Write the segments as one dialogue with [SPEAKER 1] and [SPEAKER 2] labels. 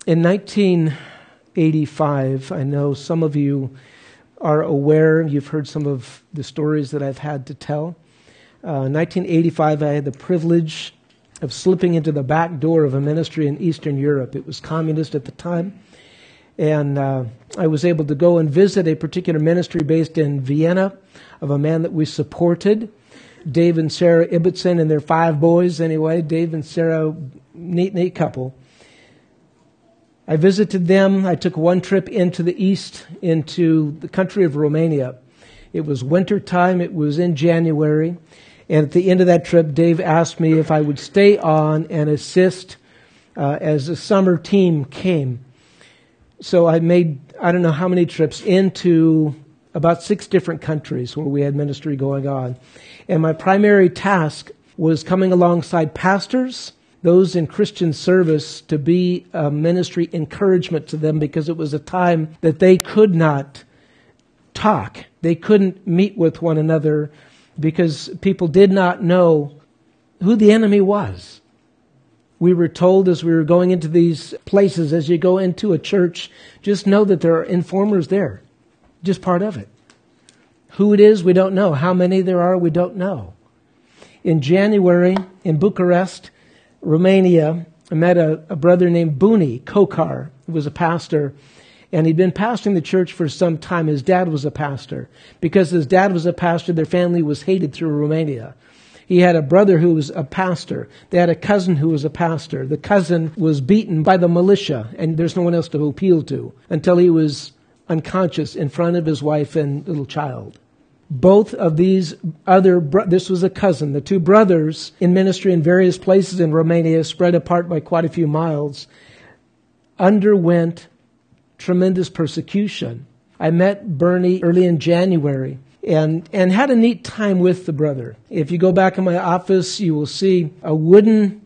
[SPEAKER 1] In 1985, I know some of you are aware, you've heard some of the stories that I've had to tell. 1985, I had the privilege of slipping into the back door of a ministry in Eastern Europe. It was communist at the time. And I was able to go and visit a particular ministry based in Vienna of a man that we supported, Dave and Sarah Ibbotson and their 5 boys anyway. Dave and Sarah, neat couple. I visited them. I took one trip into the east, into the country of Romania. It was winter time. It was in January. And at the end of that trip, Dave asked me if I would stay on and assist as the summer team came. So I made, I don't know how many trips into about 6 different countries where we had ministry going on. And my primary task was coming alongside pastors, those in Christian service, to be a ministry encouragement to them, because it was a time that they could not talk. They couldn't meet with one another because people did not know who the enemy was. We were told as we were going into these places, as you go into a church, just know that there are informers there. Just part of it. Who it is, we don't know. How many there are, we don't know. In January, in Bucharest, Romania, I met a brother named Buni Kokar, who was a pastor, and he'd been pastoring the church for some time. His dad was a pastor. Because his dad was a pastor, their family was hated through Romania. He had a brother who was a pastor. They had a cousin who was a pastor. The cousin was beaten by the militia, and there's no one else to appeal to, until he was unconscious in front of his wife and little child. Both of these this was a cousin, the 2 brothers in ministry in various places in Romania, spread apart by quite a few miles, underwent tremendous persecution. I met Bernie early in January and had a neat time with the brother. If you go back in my office, you will see a wooden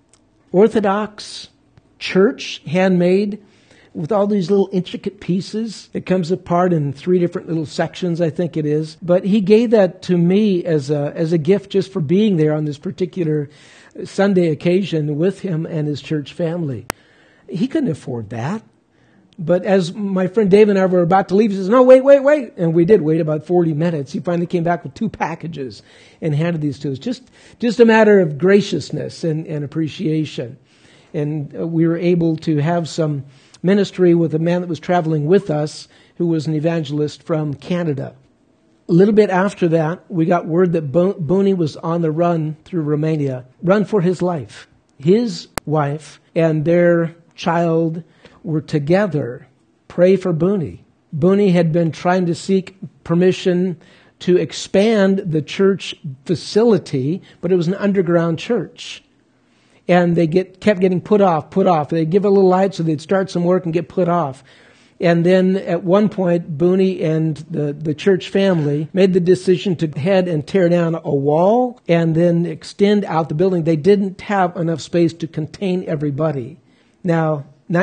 [SPEAKER 1] Orthodox church, handmade, with all these little intricate pieces. It comes apart in 3 different little sections, I think it is. But he gave that to me as a gift just for being there on this particular Sunday occasion with him and his church family. He couldn't afford that. But as my friend Dave and I were about to leave, he says, "No, wait." And we did wait about 40 minutes. He finally came back with 2 packages and handed these to us. Just a matter of graciousness and appreciation. And we were able to have some ministry with a man that was traveling with us, who was an evangelist from Canada. A little bit after that, we got word that Buni was on the run through Romania, run for his life. His wife and their child were together. Pray for Buni. Buni had been trying to seek permission to expand the church facility, but it was an underground church. And they kept getting put off. They'd give a little light so they'd start some work and get put off. And then at one point, Buni and the church family made the decision to head and tear down a wall and then extend out the building. They didn't have enough space to contain everybody. Now,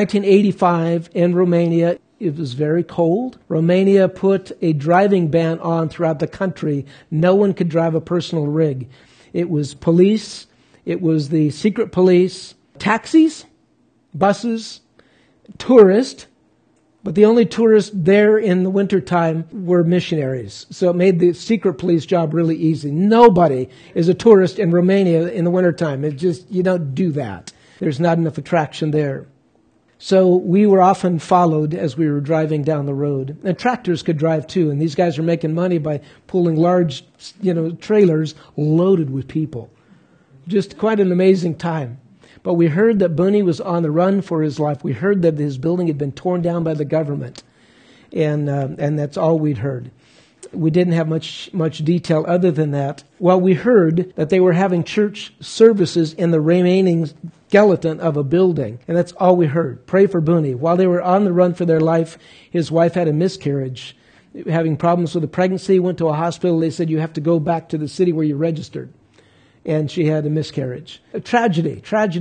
[SPEAKER 1] 1985 in Romania, it was very cold. Romania put a driving ban on throughout the country. No one could drive a personal rig. It was police. It was the secret police, taxis, buses, tourists, but the only tourists there in the wintertime were missionaries. So it made the secret police job really easy. Nobody is a tourist in Romania in the wintertime. It just, you don't do that. There's not enough attraction there. So we were often followed as we were driving down the road. And tractors could drive too, and these guys are making money by pulling large, trailers loaded with people. Just quite an amazing time. But we heard that Buni was on the run for his life. We heard that his building had been torn down by the government. And that's all we'd heard. We didn't have much detail other than that. Well, we heard that they were having church services in the remaining skeleton of a building. And that's all we heard. Pray for Buni. While they were on the run for their life, his wife had a miscarriage. Having problems with a pregnancy, went to a hospital. They said, "You have to go back to the city where you registered." And she had a miscarriage. A tragedy.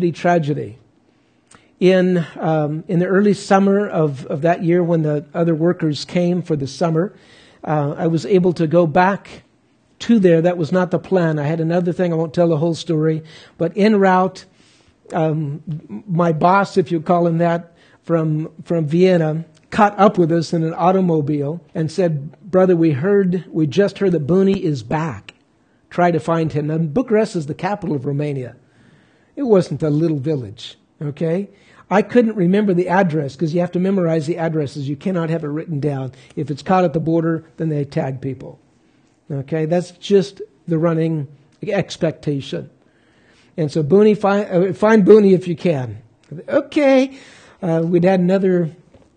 [SPEAKER 1] In the early summer of that year, when the other workers came for the summer, I was able to go back to there. That was not the plan. I had another thing. I won't tell the whole story. But en route, my boss, if you call him that, from Vienna caught up with us in an automobile and said, "Brother, we just heard that Buni is back. Try to find him." Now, Bucharest is the capital of Romania. It wasn't a little village, okay? I couldn't remember the address because you have to memorize the addresses. You cannot have it written down. If it's caught at the border, then they tag people. Okay, that's just the running expectation. And so Buni, find Buni if you can. Okay, we'd had another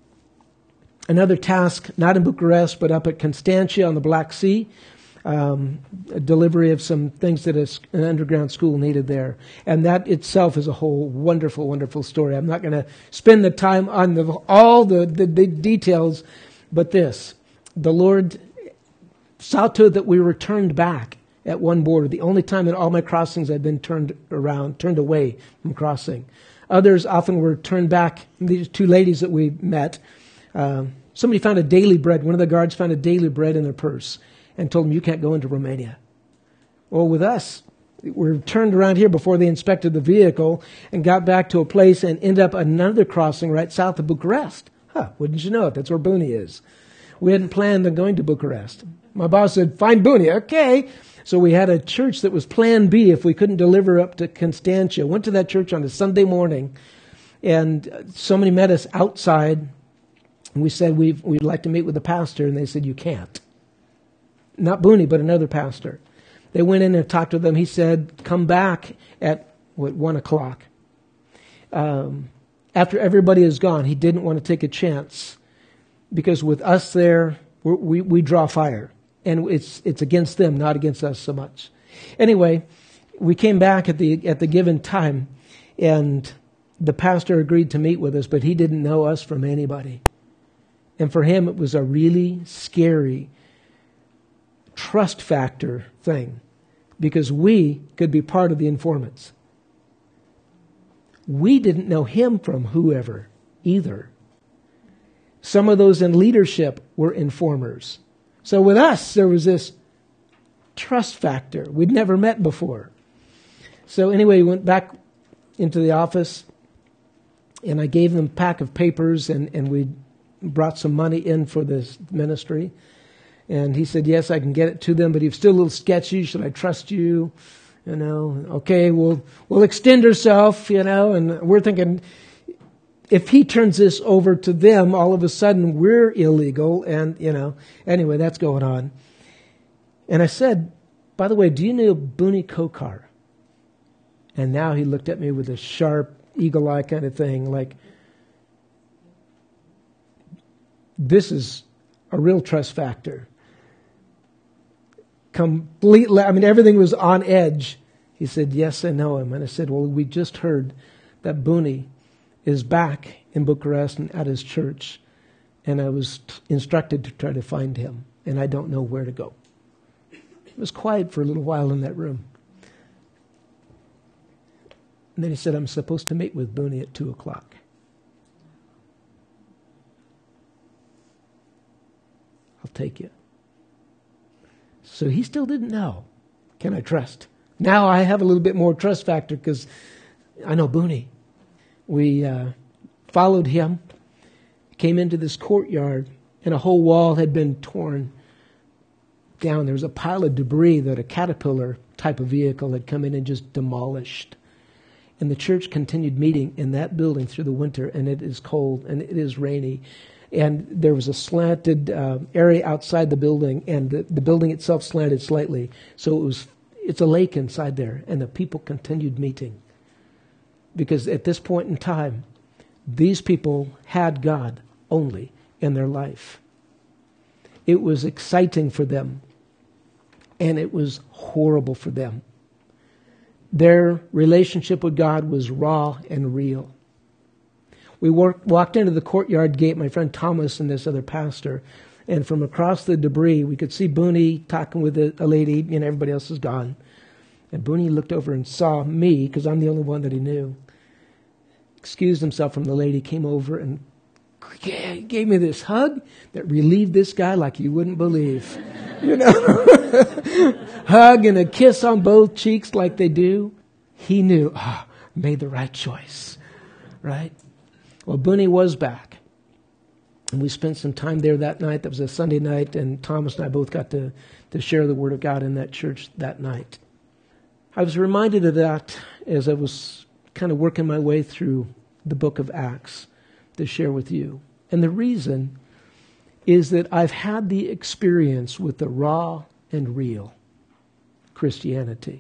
[SPEAKER 1] task, not in Bucharest, but up at Constantia on the Black Sea. A delivery of some things that an underground school needed there. And that itself is a whole wonderful, wonderful story. I'm not going to spend the time on all the details, but this. The Lord saw to it that we were turned back at one border. The only time in all my crossings I've been turned away from crossing. Others often were turned back. These two ladies that we met, somebody found a daily bread. One of the guards found a daily bread in their purse and told them, "You can't go into Romania." Well, with us, we're turned around here before they inspected the vehicle and got back to a place and ended up another crossing right south of Bucharest. Wouldn't you know it? That's where Buni is. We hadn't planned on going to Bucharest. My boss said, "Find Buni." Okay. So we had a church that was plan B if we couldn't deliver up to Constantia. Went to that church on a Sunday morning, and somebody met us outside. And we said, we'd like to meet with the pastor. And they said, "You can't." Not Buni, but another pastor. They went in and talked to them. He said, "Come back at 1 o'clock. After everybody is gone." He didn't want to take a chance because with us there, we draw fire. And it's against them, not against us so much. Anyway, we came back at the given time, and the pastor agreed to meet with us, but he didn't know us from anybody. And for him, it was a really scary trust factor thing because we could be part of the informants. We didn't know him from whoever either. Some of those in leadership were informers. So with us, there was this trust factor. We'd never met before. So anyway, we went back into the office, and I gave them a pack of papers, and we brought some money in for this ministry. And he said, "Yes, I can get it to them, but he's still a little sketchy. Should I trust you? Okay, we'll extend ourselves, and we're thinking, if he turns this over to them, all of a sudden we're illegal, and, anyway, that's going on. And I said, "By the way, do you know Buni Kokar?" And now he looked at me with a sharp, eagle eye kind of thing, like, this is a real trust factor. Completely, everything was on edge. He said, "Yes, I know him." And I said, "Well, we just heard that Buni is back in Bucharest and at his church, and I was instructed to try to find him, and I don't know where to go." It was quiet for a little while in that room. And then he said, "I'm supposed to meet with Buni at 2 o'clock. I'll take you." So he still didn't know. Can I trust? Now I have a little bit more trust factor because I know Buni. We followed him, came into this courtyard, and a whole wall had been torn down. There was a pile of debris that a Caterpillar type of vehicle had come in and just demolished. And the church continued meeting in that building through the winter, and it is cold, and it is rainy. And there was a slanted area outside the building, and the building itself slanted slightly. So it's a lake inside there, and the people continued meeting. Because at this point in time, these people had God only in their life. It was exciting for them, and it was horrible for them. Their relationship with God was raw and real. We walked into the courtyard gate, my friend Thomas and this other pastor, and from across the debris, we could see Buni talking with a lady, everybody else is gone. And Buni looked over and saw me, because I'm the only one that he knew. Excused himself from the lady, came over and gave me this hug that relieved this guy like you wouldn't believe. Hug and a kiss on both cheeks like they do. He knew, made the right choice, right? Well, Booney was back. And we spent some time there that night. That was a Sunday night, and Thomas and I both got to share the Word of God in that church that night. I was reminded of that as I was kind of working my way through the book of Acts to share with you. And the reason is that I've had the experience with the raw and real Christianity.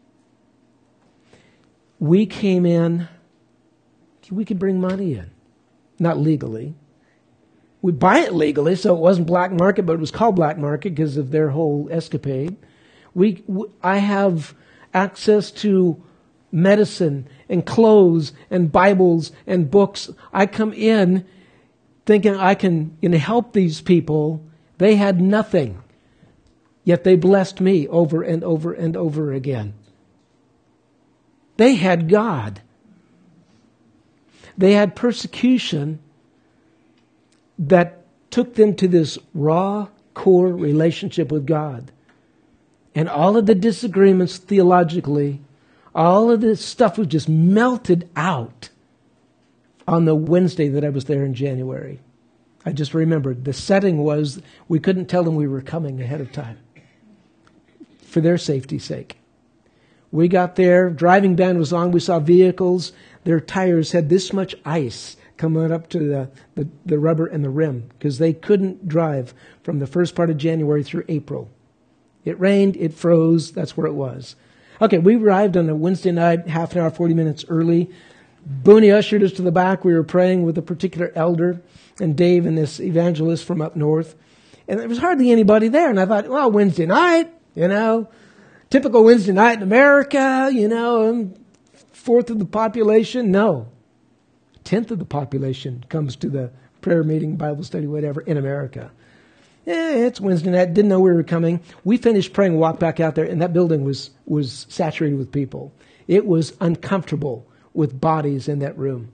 [SPEAKER 1] We came in, we could bring money in, not legally. We buy it legally, so it wasn't black market, but it was called black market because of their whole escapade. I have access to medicine and clothes and Bibles and books. I come in thinking I can help these people. They had nothing, yet they blessed me over and over and over again. They had God. They had persecution that took them to this raw, core relationship with God. And all of the disagreements theologically, all of this stuff was just melted out on the Wednesday that I was there in January. I just remembered the setting was we couldn't tell them we were coming ahead of time for their safety's sake. We got there, driving ban was on, we saw vehicles, their tires had this much ice coming up to the rubber and the rim because they couldn't drive from the first part of January through April. It rained, it froze, that's where it was. Okay, we arrived on a Wednesday night, half an hour, 40 minutes early. Booney ushered us to the back. We were praying with a particular elder and Dave and this evangelist from up north. And there was hardly anybody there. And I thought, well, Wednesday night, typical Wednesday night in America, fourth of the population. No. 10th of the population comes to the prayer meeting, Bible study, whatever, in America. It's Wednesday night. Didn't know we were coming. We finished praying, walked back out there, and that building was saturated with people. It was uncomfortable with bodies in that room.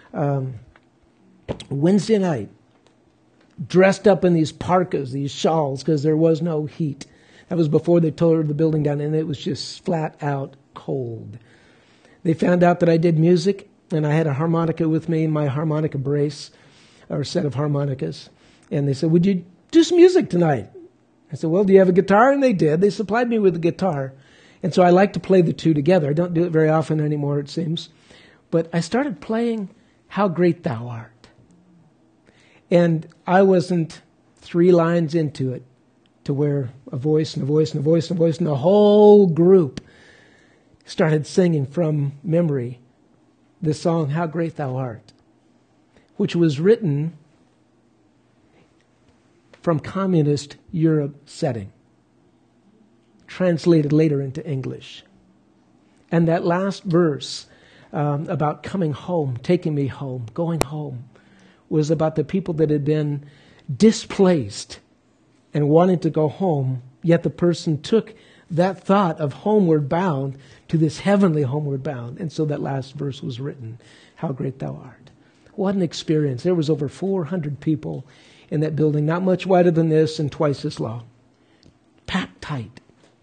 [SPEAKER 1] Wednesday night, dressed up in these parkas, these shawls, because there was no heat. That was before they tore the building down, and it was just flat out cold. They found out that I did music, and I had a harmonica with me, my harmonica brace, or set of harmonicas. And they said, would you do some music tonight? I said, well, do you have a guitar? And they did. They supplied me with a guitar. And so I like to play the two together. I don't do it very often anymore, it seems. But I started playing How Great Thou Art. And I wasn't 3 lines into it to where a voice and a voice and a voice and a voice and the whole group started singing from memory the song, How Great Thou Art, which was written from communist Europe setting, translated later into English. And that last verse about coming home, taking me home, going home, was about the people that had been displaced and wanted to go home, yet the person took that thought of homeward bound to this heavenly homeward bound. And so that last verse was written, How Great Thou Art. What an experience. There was over 400 people in that building, not much wider than this and twice as long. Packed tight.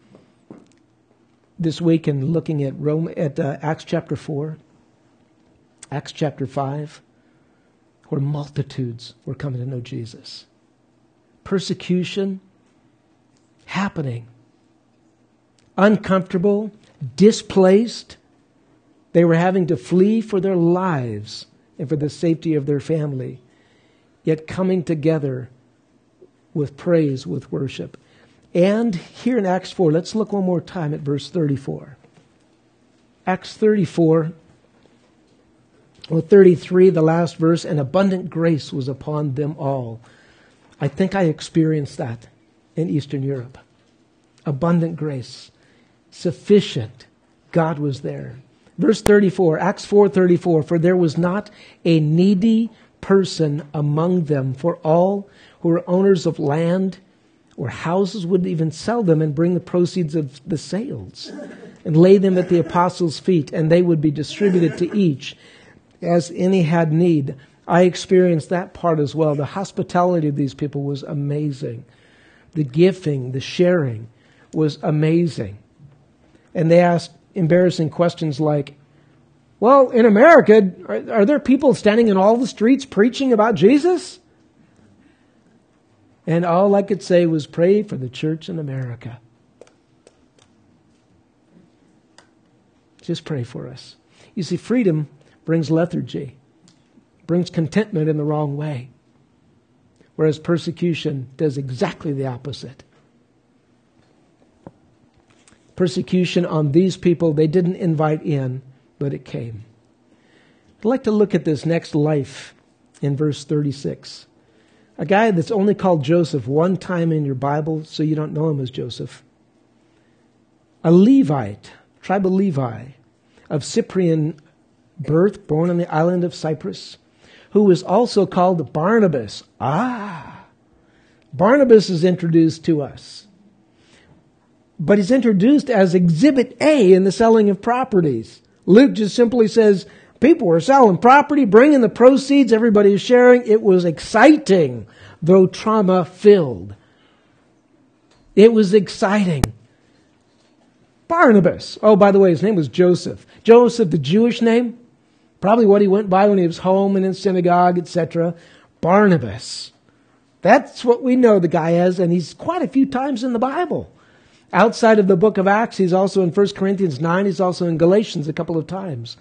[SPEAKER 1] This week in looking at Acts chapter 4, Acts chapter 5, where multitudes were coming to know Jesus. Persecution happening. Uncomfortable, displaced. They were having to flee for their lives and for the safety of their family, yet coming together with praise, with worship. And here in Acts 4, let's look one more time at verse 34. Acts 34, 33, the last verse, and abundant grace was upon them all. I think I experienced that in Eastern Europe. Abundant grace. Sufficient. God was there. Verse 34, Acts 4:34, for there was not a needy person among them, for all who were owners of land or houses would even sell them and bring the proceeds of the sales and lay them at the apostles' feet, and they would be distributed to each as any had need. I experienced that part as well. The hospitality of these people was amazing. The giving, the sharing was amazing. And they asked embarrassing questions like, Well, in America, are there people standing in all the streets preaching about Jesus? And all I could say was pray for the church in America. Just pray for us. You see, freedom brings lethargy, brings contentment in the wrong way, whereas persecution does exactly the opposite. Persecution on these people, they didn't invite in, but it came. I'd like to look at this next life in verse 36. A guy that's only called Joseph one time in your Bible, so you don't know him as Joseph. A Levite, tribe of Levi, of Cyprian birth, born on the island of Cyprus, who was also called Barnabas. Barnabas is introduced to us. But he's introduced as Exhibit A in the selling of properties. Luke just simply says, people were selling property, bringing the proceeds, everybody was sharing. It was exciting, though trauma-filled. It was exciting. Barnabas. Oh, by the way, his name was Joseph. Joseph, the Jewish name, probably what he went by when he was home and in synagogue, etc. Barnabas. That's what we know the guy as, and he's quite a few times in the Bible. Outside of the book of Acts, he's also in 1 Corinthians 9. He's also in Galatians a couple of times.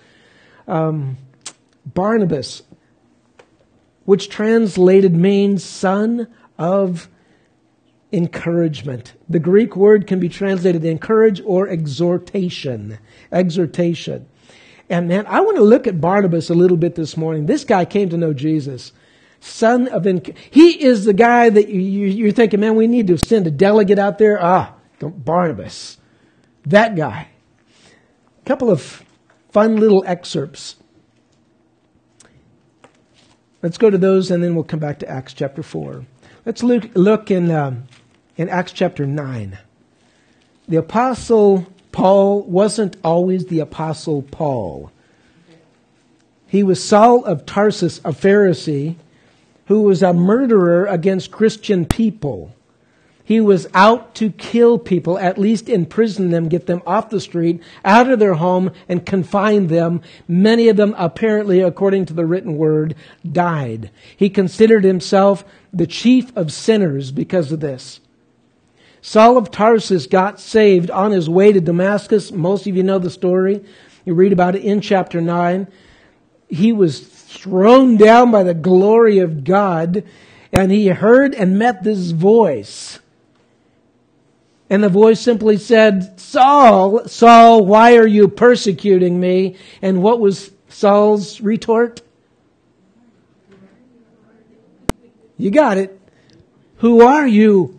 [SPEAKER 1] Barnabas, which translated means son of encouragement. The Greek word can be translated encourage or exhortation. Exhortation. And man, I want to look at Barnabas a little bit this morning. This guy came to know Jesus. Son of he is the guy that you're thinking, man, we need to send a delegate out there. Barnabas. That guy. A couple of fun little excerpts. Let's go to those and then we'll come back to Acts chapter 4. Let's look in Acts chapter 9. The Apostle Paul wasn't always the Apostle Paul. He was Saul of Tarsus, a Pharisee, who was a murderer against Christian people. He was out to kill people, at least imprison them, get them off the street, out of their home, and confine them. Many of them, apparently, according to the written word, died. He considered himself the chief of sinners because of this. Saul of Tarsus got saved on his way to Damascus. Most of you know the story. You read about it in chapter 9. He was thrown down by the glory of God, and he heard and met this voice. And the voice simply said, Saul, Saul, why are you persecuting me? And what was Saul's retort? You got it. Who are you?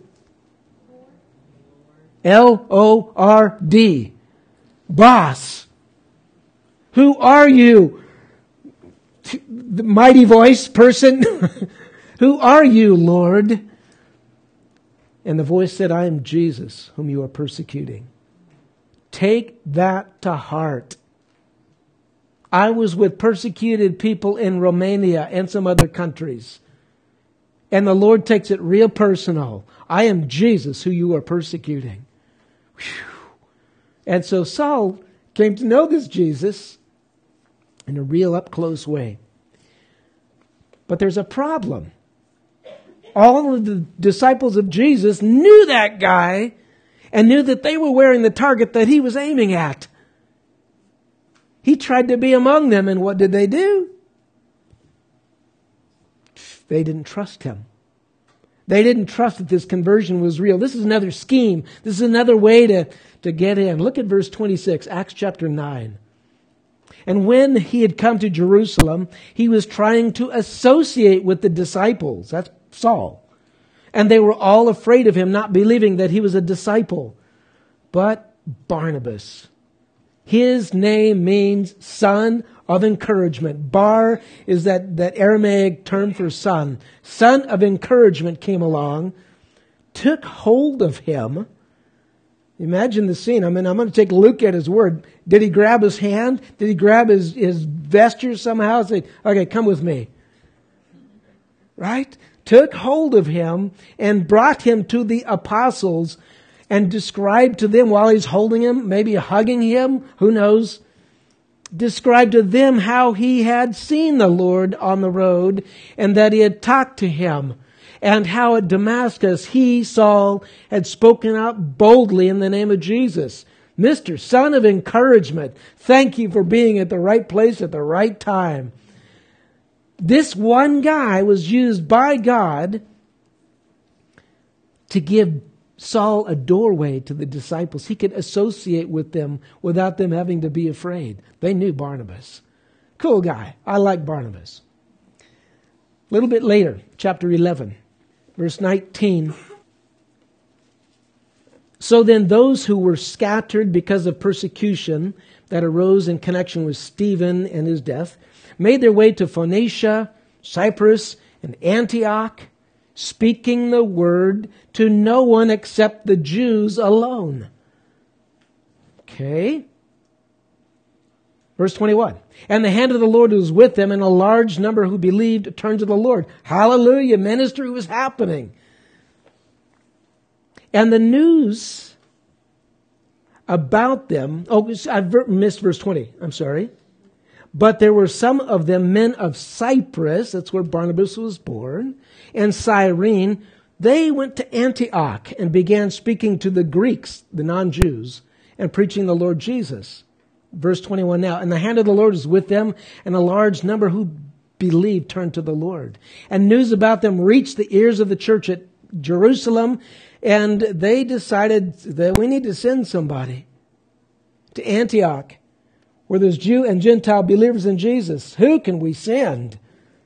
[SPEAKER 1] L-O-R-D. Boss. Who are you? The mighty voice person. Who are you, Lord? And the voice said, I am Jesus, whom you are persecuting. Take that to heart. I was with persecuted people in Romania and some other countries. And the Lord takes it real personal. I am Jesus, who you are persecuting. Whew. And so Saul came to know this Jesus in a real up-close way. But there's a problem. All of the disciples of Jesus knew that guy and knew that they were wearing the target that he was aiming at. He tried to be among them, and what did they do? They didn't trust him. They didn't trust that this conversion was real. This is another scheme. This is another way to get in. Look at verse 26, Acts chapter 9. And when he had come to Jerusalem, he was trying to associate with the disciples. That's Saul. And they were all afraid of him, not believing that he was a disciple. But Barnabas, his name means son of encouragement. Bar is that Aramaic term for son. Son of encouragement came along, took hold of him. Imagine the scene. I mean, I'm going to take Luke at his word. Did he grab his hand? Did he grab his vesture somehow? Say, okay, come with me. Right? Took hold of him and brought him to the apostles and described to them while he's holding him, maybe hugging him, who knows, described to them how he had seen the Lord on the road and that he had talked to him, and how at Damascus he, Saul, had spoken out boldly in the name of Jesus. Mr. Son of Encouragement, thank you for being at the right place at the right time. This one guy was used by God to give Saul a doorway to the disciples. He could associate with them without them having to be afraid. They knew Barnabas. Cool guy. I like Barnabas. A little bit later, chapter 11, verse 19. So then those who were scattered because of persecution that arose in connection with Stephen and his death made their way to Phoenicia, Cyprus, and Antioch, speaking the word to no one except the Jews alone. Okay. Verse 21. And the hand of the Lord was with them, and a large number who believed turned to the Lord. Hallelujah. Ministry was happening. And the news about them, I missed verse 20. I'm sorry. But there were some of them men of Cyprus, that's where Barnabas was born, and Cyrene. They went to Antioch and began speaking to the Greeks, the non-Jews, and preaching the Lord Jesus. Verse 21 now. And the hand of the Lord was with them, and a large number who believed turned to the Lord. And news about them reached the ears of the church at Jerusalem, and they decided that we need to send somebody to Antioch, where there's Jew and Gentile believers in Jesus. Who can we send?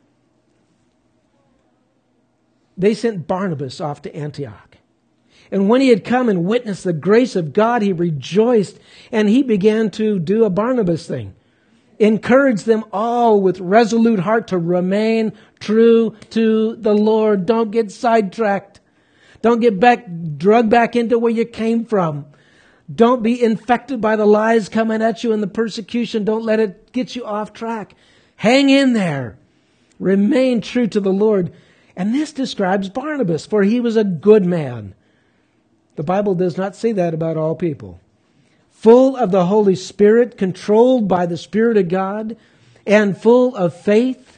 [SPEAKER 1] They sent Barnabas off to Antioch. And when he had come and witnessed the grace of God, he rejoiced, and he began to do a Barnabas thing. Encourage them all with resolute heart to remain true to the Lord. Don't get sidetracked. Don't get drugged back into where you came from. Don't be infected by the lies coming at you and the persecution. Don't let it get you off track. Hang in there. Remain true to the Lord. And this describes Barnabas, for he was a good man. The Bible does not say that about all people. Full of the Holy Spirit, controlled by the Spirit of God, and full of faith.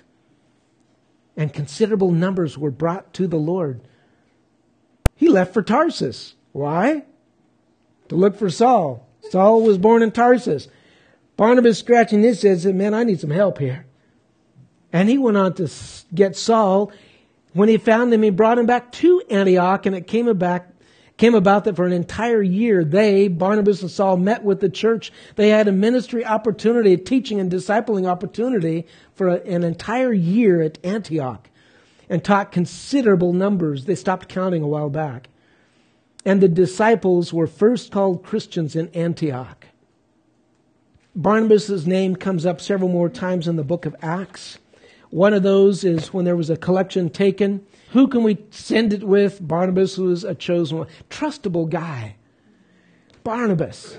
[SPEAKER 1] And considerable numbers were brought to the Lord. He left for Tarsus. Why? To look for Saul. Saul was born in Tarsus. Barnabas, scratching his head, said, man, I need some help here. And he went on to get Saul. When he found him, he brought him back to Antioch, and it came about that for an entire year, Barnabas and Saul, met with the church. They had a ministry opportunity, a teaching and discipling opportunity for an entire year at Antioch, and taught considerable numbers. They stopped counting a while back. And the disciples were first called Christians in Antioch. Barnabas' name comes up several more times in the book of Acts. One of those is when there was a collection taken. Who can we send it with? Barnabas was a chosen one. Trustable guy. Barnabas.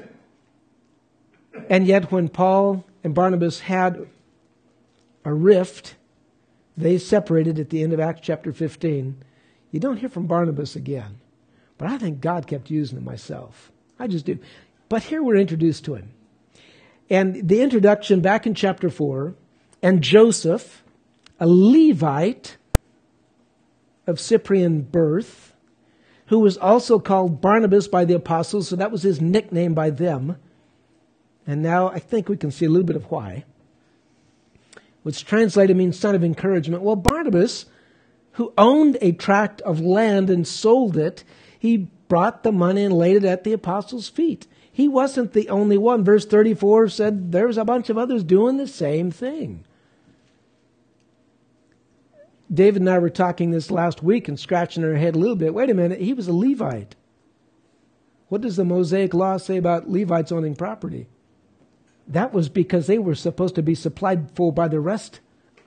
[SPEAKER 1] And yet when Paul and Barnabas had a rift, they separated at the end of Acts chapter 15. You don't hear from Barnabas again. But I think God kept using him myself. I just do. But here we're introduced to him. And the introduction back in chapter 4, and Joseph, a Levite of Cyprian birth, who was also called Barnabas by the apostles, so that was his nickname by them. And now I think we can see a little bit of why. Which translated means son of encouragement. Well, Barnabas, who owned a tract of land and sold it, he brought the money and laid it at the apostles' feet. He wasn't the only one. Verse 34 said there's a bunch of others doing the same thing. David and I were talking this last week and scratching our head a little bit. Wait a minute, he was a Levite. What does the Mosaic law say about Levites owning property? That was because they were supposed to be supplied for by the rest.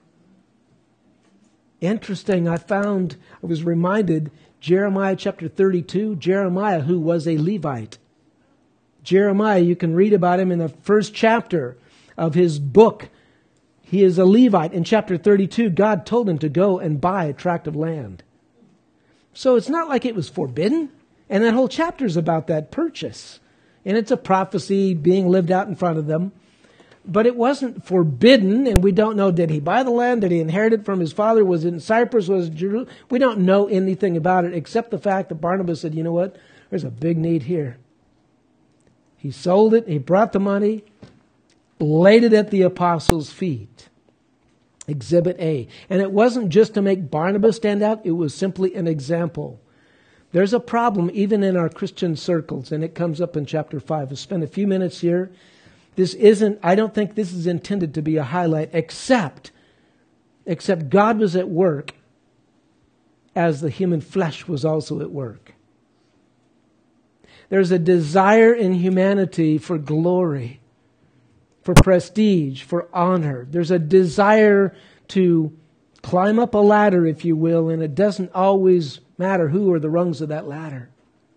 [SPEAKER 1] Interesting, I was reminded, Jeremiah chapter 32, Jeremiah, who was a Levite. Jeremiah, you can read about him in the first chapter of his book. He is a Levite. In chapter 32, God told him to go and buy a tract of land. So it's not like it was forbidden. And that whole chapter is about that purchase. And it's a prophecy being lived out in front of them. But it wasn't forbidden, and we don't know, did he buy the land? Did he inherit it from his father? Was it in Cyprus? Was it Jerusalem? We don't know anything about it except the fact that Barnabas said, you know what? There's a big need here. He sold it. He brought the money, laid it at the apostles' feet. Exhibit A. And it wasn't just to make Barnabas stand out. It was simply an example. There's a problem even in our Christian circles, and it comes up in chapter 5. We'll spend a few minutes here. I don't think this is intended to be a highlight, except God was at work as the human flesh was also at work. There's a desire in humanity for glory, for prestige, for honor. There's a desire to climb up a ladder, if you will, and it doesn't always matter who are the rungs of that ladder.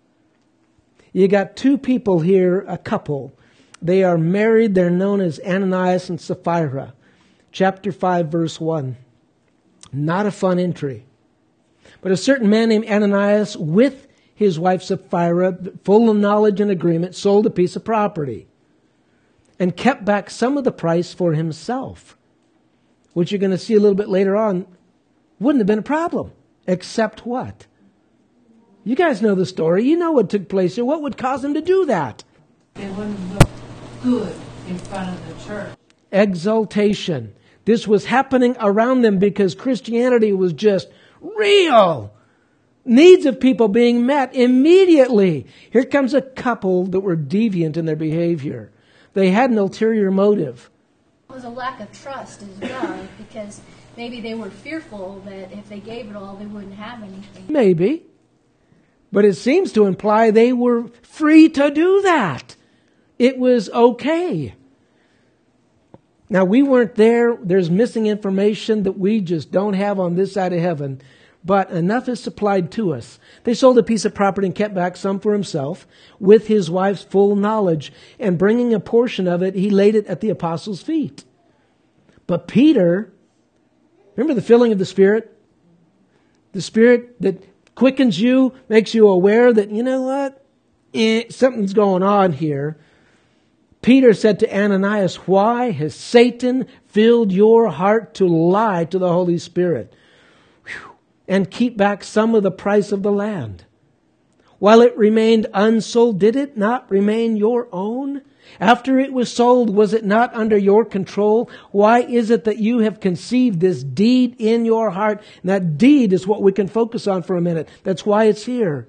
[SPEAKER 1] You got two people here, a couple. They are married. They're known as Ananias and Sapphira. Chapter 5, verse 1. Not a fun entry. But a certain man named Ananias, with his wife Sapphira, full of knowledge and agreement, sold a piece of property and kept back some of the price for himself, which you're going to see a little bit later on, wouldn't have been a problem. Except what? You guys know the story. You know what took place here. What would cause him to do that?
[SPEAKER 2] It wouldn't look good in front of the church.
[SPEAKER 1] Exaltation. This was happening around them because Christianity was just real. Needs of people being met immediately. Here comes a couple that were deviant in their behavior. They had an ulterior motive.
[SPEAKER 3] It was a lack of trust as well, because maybe they were fearful that if they gave it all, they wouldn't have anything.
[SPEAKER 1] Maybe. But it seems to imply they were free to do that. It was okay. Now, we weren't there. There's missing information that we just don't have on this side of heaven. But enough is supplied to us. They sold a piece of property and kept back some for himself with his wife's full knowledge. And bringing a portion of it, he laid it at the apostles' feet. But Peter, remember the filling of the Spirit? The Spirit that quickens you, makes you aware that, you know what? Something's going on here. Peter said to Ananias, why has Satan filled your heart to lie to the Holy Spirit and keep back some of the price of the land? While it remained unsold, did it not remain your own? After it was sold, was it not under your control? Why is it that you have conceived this deed in your heart? And that deed is what we can focus on for a minute. That's why it's here.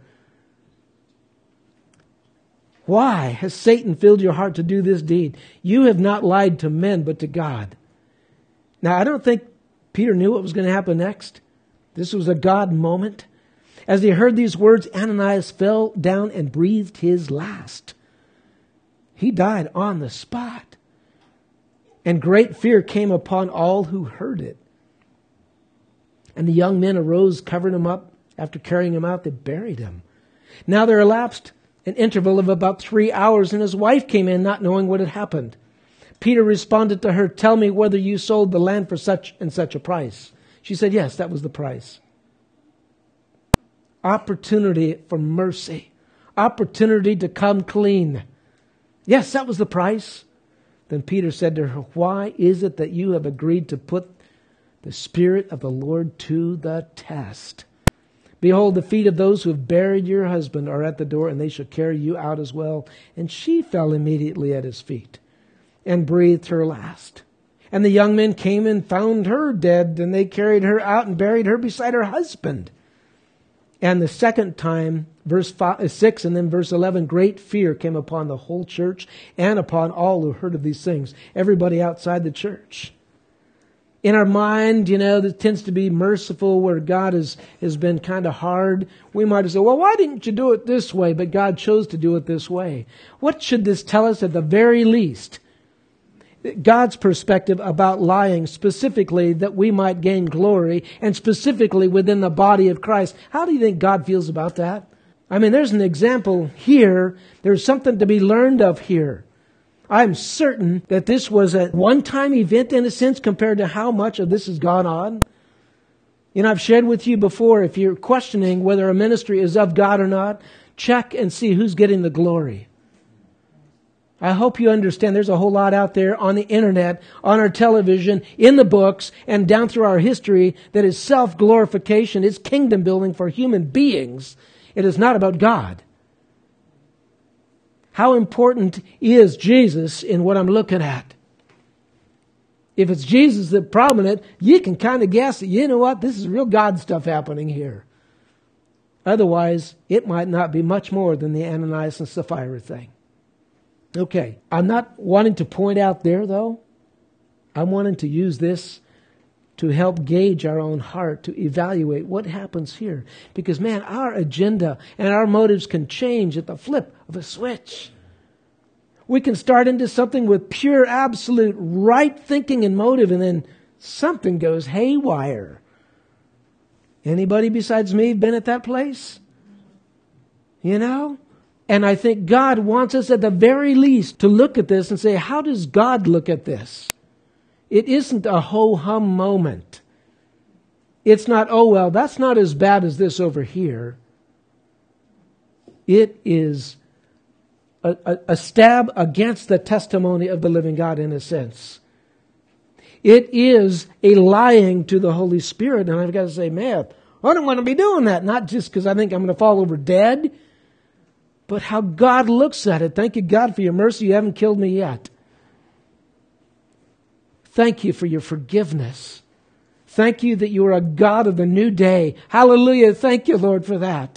[SPEAKER 1] Why has Satan filled your heart to do this deed? You have not lied to men, but to God. Now, I don't think Peter knew what was going to happen next. This was a God moment. As he heard these words, Ananias fell down and breathed his last. He died on the spot. And great fear came upon all who heard it. And the young men arose, covered him up. After carrying him out, they buried him. Now there elapsed an interval of about 3 hours, and his wife came in, not knowing what had happened. Peter responded to her, tell me whether you sold the land for such and such a price. She said, yes, that was the price. Opportunity for mercy. Opportunity to come clean. Yes, that was the price. Then Peter said to her, why is it that you have agreed to put the Spirit of the Lord to the test? Behold, the feet of those who have buried your husband are at the door, and they shall carry you out as well. And she fell immediately at his feet and breathed her last. And the young men came and found her dead, and they carried her out and buried her beside her husband. And the second time, verse 6 and then verse 11, great fear came upon the whole church and upon all who heard of these things, everybody outside the church. In our mind, that tends to be merciful where God has been kind of hard. We might have said, well, why didn't you do it this way? But God chose to do it this way. What should this tell us at the very least? God's perspective about lying, specifically that we might gain glory, and specifically within the body of Christ. How do you think God feels about that? I mean, there's an example here. There's something to be learned of here. I'm certain that this was a one-time event in a sense compared to how much of this has gone on. I've shared with you before, if you're questioning whether a ministry is of God or not, check and see who's getting the glory. I hope you understand there's a whole lot out there on the internet, on our television, in the books, and down through our history that is self-glorification. It's kingdom building for human beings. It is not about God. How important is Jesus in what I'm looking at? If it's Jesus that's prominent, you can kind of guess that, you know what, this is real God stuff happening here. Otherwise, it might not be much more than the Ananias and Sapphira thing. Okay, I'm not wanting to point out there, though. I'm wanting to use this to help gauge our own heart, to evaluate what happens here. Because, man, our agenda and our motives can change at the flip of a switch. We can start into something with pure, absolute right thinking and motive, and then something goes haywire. Anybody besides me been at that place? You know? And I think God wants us at the very least to look at this and say, how does God look at this? It isn't a ho-hum moment. It's not, oh, well, that's not as bad as this over here. It is a stab against the testimony of the living God in a sense. It is a lying to the Holy Spirit. And I've got to say, man, I don't want to be doing that. Not just because I think I'm going to fall over dead, but how God looks at it. Thank you, God, for your mercy. You haven't killed me yet. Thank you for your forgiveness. Thank you that you are a God of the new day. Hallelujah. Thank you, Lord, for that.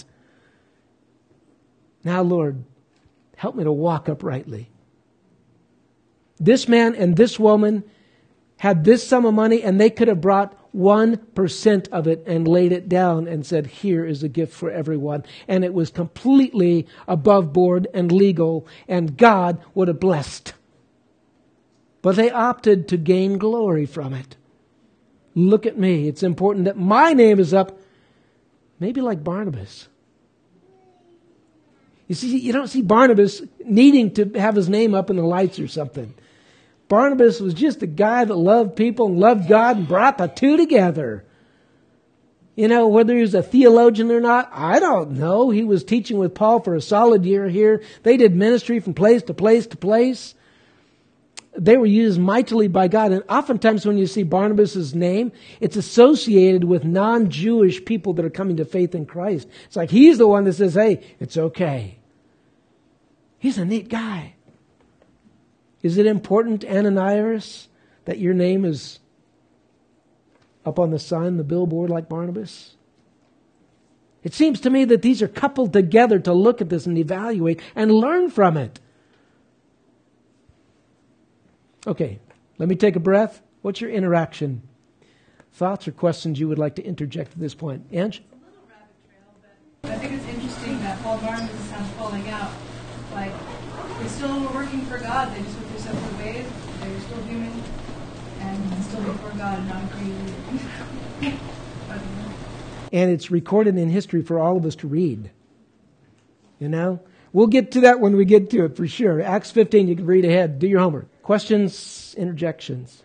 [SPEAKER 1] Now, Lord, help me to walk uprightly. This man and this woman had this sum of money, and they could have brought 1% of it and laid it down and said, here is a gift for everyone. And it was completely above board and legal, and God would have blessed. But they opted to gain glory from it. Look at me. It's important that my name is up, maybe like Barnabas. You see, you don't see Barnabas needing to have his name up in the lights or something. Barnabas was just a guy that loved people and loved God and brought the two together. You know, whether he was a theologian or not, I don't know. He was teaching with Paul for a solid year here. They did ministry from place to place to place. They were used mightily by God. And oftentimes when you see Barnabas' name, it's associated with non-Jewish people that are coming to faith in Christ. It's like he's the one that says, hey, it's okay. He's a neat guy. Is it important, Ananias, that your name is up on the sign, the billboard like Barnabas? It seems to me that these are coupled together to look at this and evaluate and learn from it. Okay, let me take a breath. What's your interaction? Thoughts or questions you would like to interject at this point? Ange?
[SPEAKER 4] A little rabbit trail, but I think it's interesting that Paul Barnabas is kind of falling out. Like, they still were working for God. They just went their separate ways. They were still human and still before God and not created.
[SPEAKER 1] And it's recorded in history for all of us to read. You know? We'll get to that when we get to it for sure. Acts 15, you can read ahead. Do your homework. Questions, interjections?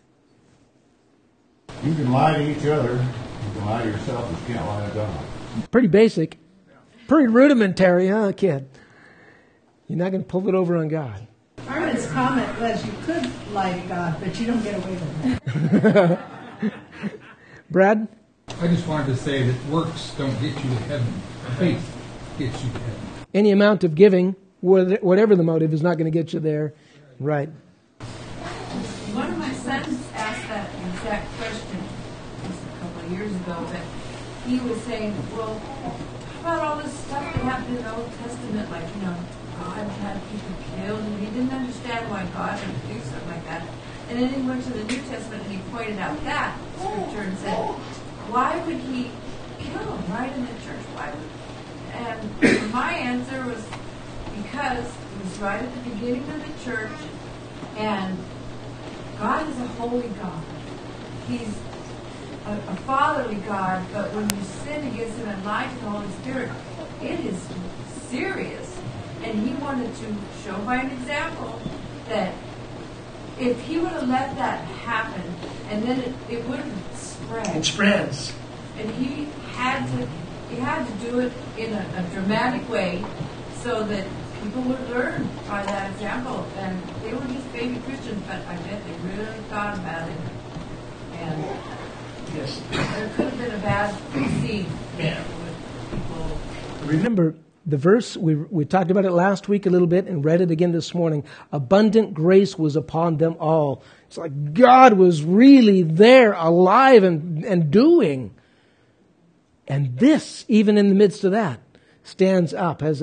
[SPEAKER 5] You can lie to each other. You can lie to yourself. You can't lie to God.
[SPEAKER 1] Pretty basic. Pretty rudimentary, huh, kid? You're not going to pull it over on God.
[SPEAKER 2] Armin's comment was you could lie to God, but you don't get away with it.
[SPEAKER 1] Brad?
[SPEAKER 6] I just wanted to say that works don't get you to heaven. Faith gets you to heaven.
[SPEAKER 1] Any amount of giving, whatever the motive, is not going to get you there. Right.
[SPEAKER 2] One of my sons asked that exact question just a couple of years ago, but he was saying, well, how about all this stuff that happened in the Old Testament, like, God had people killed, and he didn't understand why God would do something like that. And then he went to the New Testament and he pointed out that scripture and said, why would he kill them right in the church? Why would? And my answer was because it was right at the beginning of the church, and God is a holy God. He's a fatherly God, but when you sin against him and lie to the Holy Spirit, it is serious. And he wanted to show by an example that if he would have let that happen, and then it would have spread.
[SPEAKER 1] It spreads.
[SPEAKER 2] And he had to do it in a dramatic way so that people would learn by that example. And they were just baby Christians, but I bet they really thought about it. And
[SPEAKER 1] Yes.
[SPEAKER 2] there could have been a bad scene with people.
[SPEAKER 1] Remember, the verse, we talked about it last week a little bit and read it again this morning. Abundant grace was upon them all. It's like God was really there, alive and doing. And this, even in the midst of that, stands up as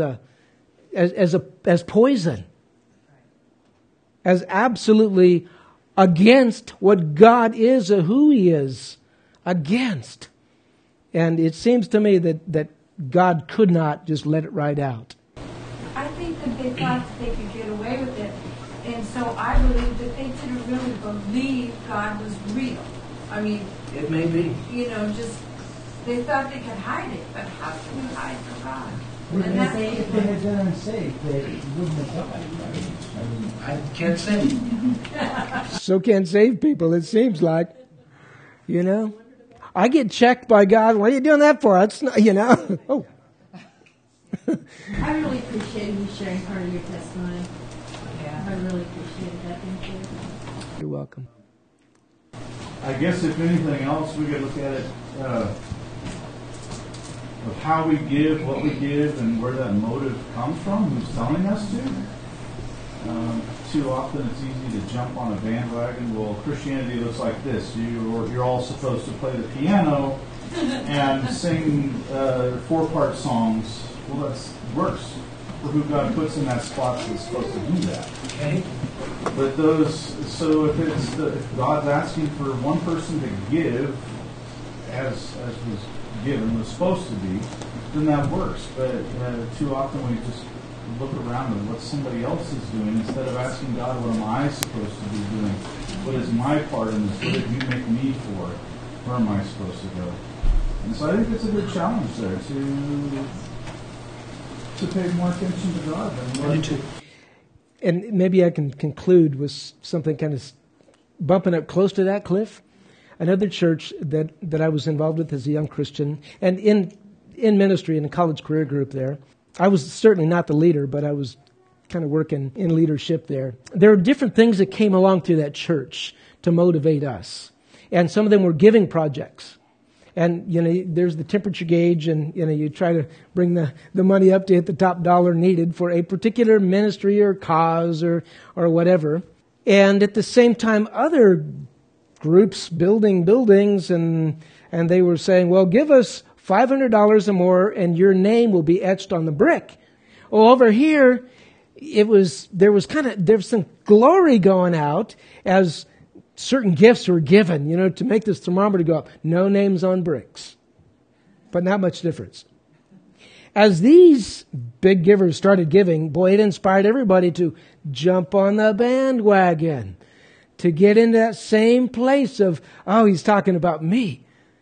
[SPEAKER 1] poison. As absolutely against what God is or who He is. Against. And it seems to me that God could not just let it ride out.
[SPEAKER 2] I think that they thought that they could get away with it. And so I believe that they didn't really believe God was real. I mean,
[SPEAKER 1] It may be.
[SPEAKER 2] just they thought they could hide it, but how can you hide from God?
[SPEAKER 7] If
[SPEAKER 2] And that's
[SPEAKER 7] they had been unsaved, they wouldn't have died, right? I mean, I can't say.
[SPEAKER 1] So can't save people, it seems like. I get checked by God. What are you doing that for? It's not, Oh.
[SPEAKER 8] I really appreciate you sharing part of your testimony.
[SPEAKER 2] Yeah.
[SPEAKER 8] I really appreciate that. Thank you.
[SPEAKER 1] You're welcome.
[SPEAKER 5] I guess if anything else, we could look at it of how we give, what we give, and where that motive comes from, who's telling us to. Too often it's easy to jump on a bandwagon. Well, Christianity looks like this. You're all supposed to play the piano and sing 4-part songs. Well, that's worse for who God puts in that spot that's supposed to do that.
[SPEAKER 7] Okay.
[SPEAKER 5] But so if God's asking for one person to give as was supposed to be, then that works. But too often we just look around at what somebody else is doing instead of asking God, what am I supposed to be doing? What is my part in this? What did you make me for? Where am I supposed to go? And so I think it's a good challenge there to pay more attention to God than what.
[SPEAKER 1] And maybe I can conclude with something kind of bumping up close to that, Cliff. Another church that I was involved with as a young Christian, and in ministry in a college career group there. I was certainly not the leader, but I was kind of working in leadership there. There are different things that came along through that church to motivate us. And some of them were giving projects. And, there's the temperature gauge, and, you try to bring the money up to hit the top dollar needed for a particular ministry or cause or whatever. And at the same time, other groups building buildings, and they were saying, well, give us $500 or more, and your name will be etched on the brick. Well, over here, there was some glory going out as certain gifts were given, to make this thermometer go up. No names on bricks, but not much difference. As these big givers started giving, boy, it inspired everybody to jump on the bandwagon, to get in that same place of, oh, he's talking about me.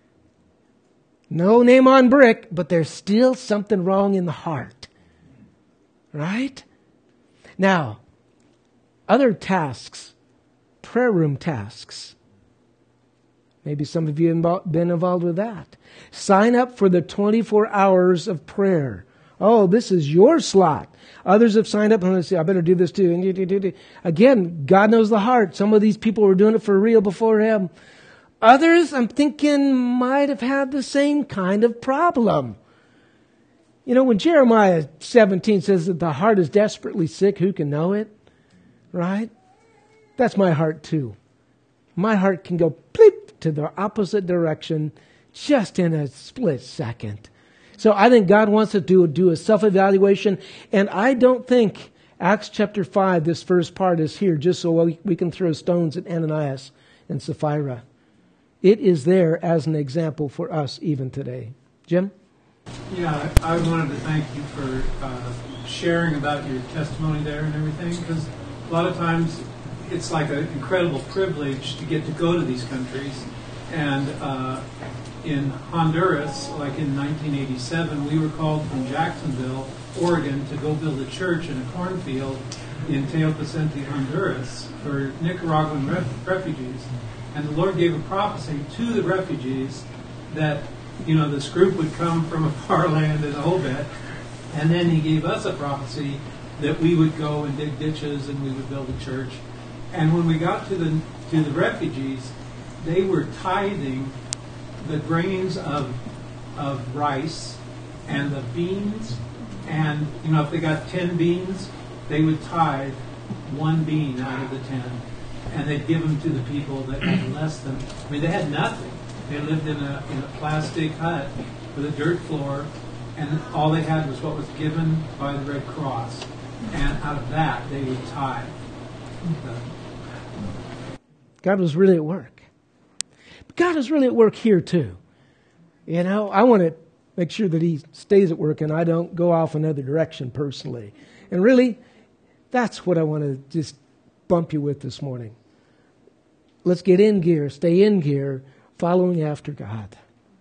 [SPEAKER 1] No name on brick, but there's still something wrong in the heart. Right? Now, other tasks, prayer room tasks. Maybe some of you have been involved with that. Sign up for the 24 hours of prayer. Oh, this is your slot. Others have signed up and they say, I better do this too. Again, God knows the heart. Some of these people were doing it for real before Him. Others, I'm thinking, might have had the same kind of problem. When Jeremiah 17 says that the heart is desperately sick, who can know it? Right? That's my heart too. My heart can go bleep to the opposite direction just in a split second. So I think God wants us to do a self-evaluation, and I don't think Acts chapter 5, this first part, is here just so we can throw stones at Ananias and Sapphira. It is there as an example for us even today. Jim?
[SPEAKER 9] Yeah, I wanted to thank you for sharing about your testimony there and everything, because a lot of times it's like an incredible privilege to get to go to these countries. And in Honduras, like in 1987, we were called from Jacksonville, Oregon, to go build a church in a cornfield in Teopocente, Honduras, for Nicaraguan refugees. And the Lord gave a prophecy to the refugees that, this group would come from a far land and the whole bit. And then He gave us a prophecy that we would go and dig ditches and we would build a church. And when we got to the refugees, they were tithing the grains of rice and the beans. And, if they got 10 beans, they would tithe 1 bean out of the 10. And they'd give them to the people that had less than, they had nothing. They lived in a plastic hut with a dirt floor, and all they had was what was given by the Red Cross. And out of that, they would tithe.
[SPEAKER 1] God was really at work. But God is really at work here too. I want to make sure that He stays at work and I don't go off another direction personally. And really, that's what I want to just bump you with this morning. Let's get in gear, stay in gear, following after God.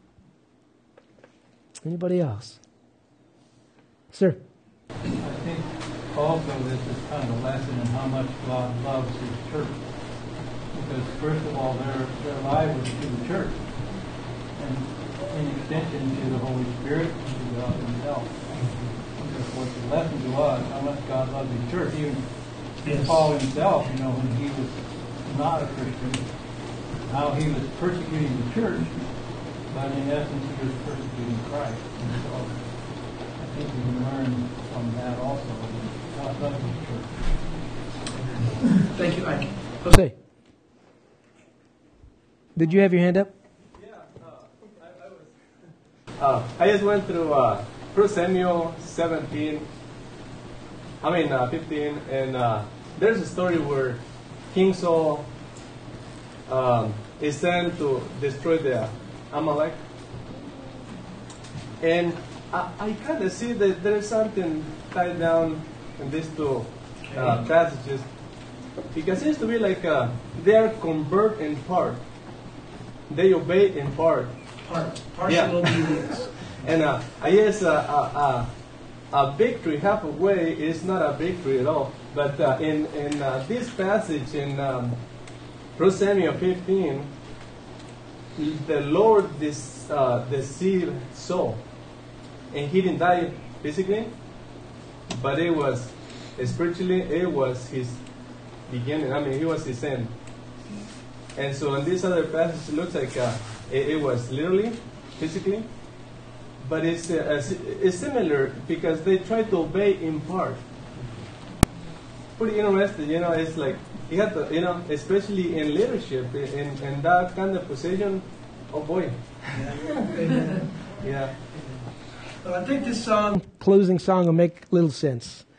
[SPEAKER 1] Anybody else? Sir?
[SPEAKER 10] I think also this is kind of a lesson in how much God loves His church. Because first of all, they're liable to the church. And in extension to the Holy Spirit and to God Himself. Therefore, it's a lesson to us how much God loves His church. Even Paul himself, when he was not a Christian, how he was persecuting the church, but in essence he was persecuting Christ. And so I think we can learn from that also. God loves His church.
[SPEAKER 7] Thank you, Ike.
[SPEAKER 1] Jose, did you have your hand up?
[SPEAKER 11] I just went through 1 Samuel 15, and there's a story where King Saul is sent to destroy the Amalek. And I kind of see that there's something tied down in these two passages, because it seems to be like they are convert in part. They obey in part.
[SPEAKER 7] Partial obedience.
[SPEAKER 11] And I guess a victory halfway is not a victory at all. But in this passage in 1 Samuel 15, the Lord deceived Saul. And he didn't die physically, but it was spiritually, it was his beginning. It was his end. And so in this other passage, it looks like it was literally, physically, but it's similar because they try to obey in part. Pretty interesting, it's like you have to, especially in leadership, in that kind of position, oh boy. Yeah.
[SPEAKER 7] Well, I think this
[SPEAKER 1] Closing song will make little sense.